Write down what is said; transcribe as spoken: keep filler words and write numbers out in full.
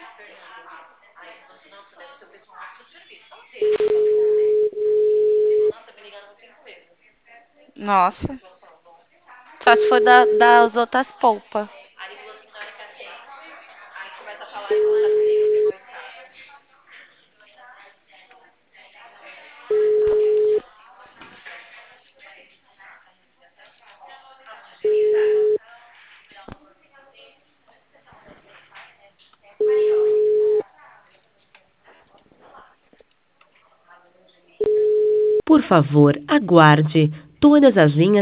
Nossa. Só se for da, das outras polpas. Por favor, aguarde. Todas as linhas